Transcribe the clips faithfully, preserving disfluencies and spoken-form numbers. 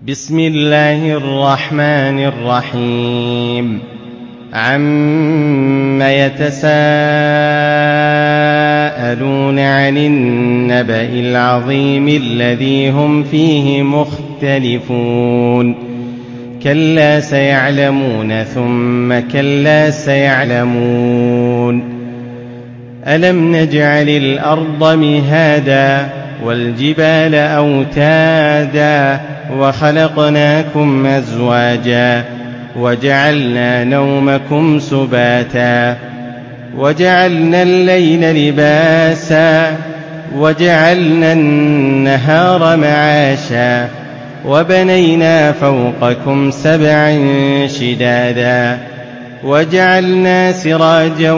بسم الله الرحمن الرحيم عم يتساءلون عن النبأ العظيم الذي هم فيه مختلفون كلا سيعلمون ثم كلا سيعلمون ألم نجعل الأرض مهادا والجبال أوتادا وخلقناكم أزواجا وجعلنا نومكم سباتا وجعلنا الليل لباسا وجعلنا النهار معاشا وبنينا فوقكم سبعا شدادا وجعلنا سراجا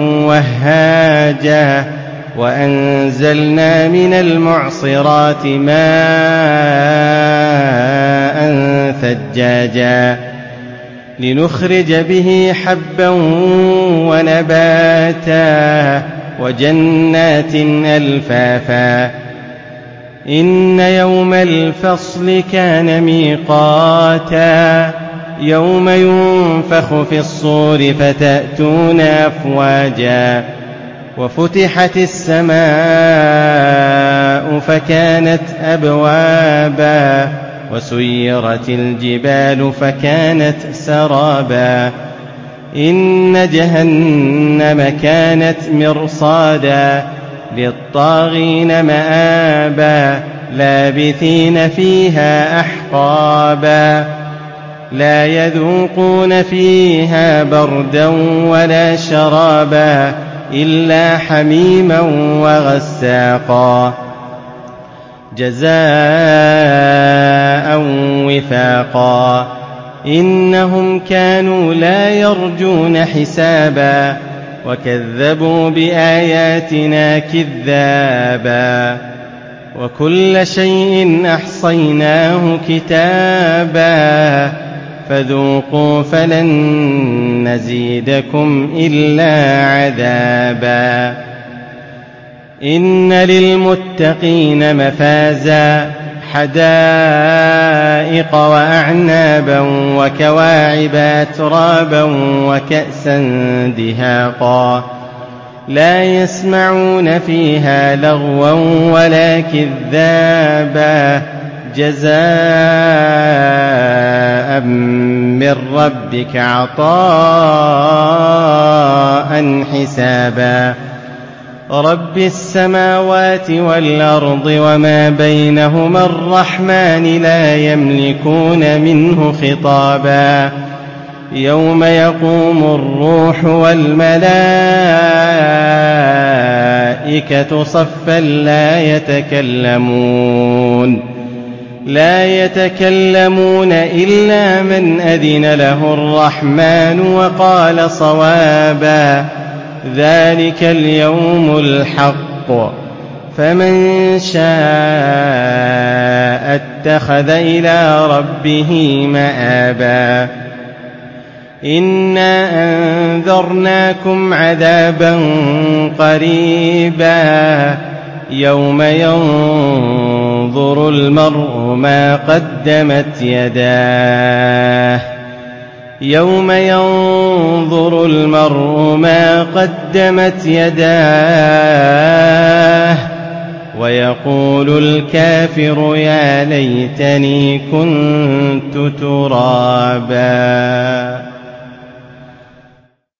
وهاجا وأنزلنا من المعصرات ماء ثجاجا لنخرج به حبا ونباتا وجنات ألفافا إن يوم الفصل كان ميقاتا يوم ينفخ في الصور فتأتون أفواجا وفتحت السماء فكانت أبوابا وسيرت الجبال فكانت سرابا إن جهنم كانت مرصادا للطاغين مآبا لابثين فيها أحقابا لا يذوقون فيها بردا ولا شرابا إلا حميما وغساقا جزاء وفاقا إنهم كانوا لا يرجون حسابا وكذبوا بآياتنا كذابا وكل شيء أحصيناه كتابا فذوقوا فلن نزيدكم إلا عذابا إن للمتقين مفازا حدائق وأعنابا وكواعب أترابا وكأسا دهاقا لا يسمعون فيها لغوا ولا كذابا جزاء من ربك عطاء حسابا رب السماوات والأرض وما بينهما الرحمن لا يملكون منه خطابا يوم يقوم الروح والملائكة صفا لا يتكلمون لا يتكلمون إلا من أذن له الرحمن وقال صوابا ذلك اليوم الحق فمن شاء اتخذ إلى ربه مآبا إنا أنذرناكم عذابا قريبا يوم ينظر المرء ما قدمت يداه يوم ينظر المرء ما قدمت يداه ويقول الكافر يا ليتني كنت ترابا.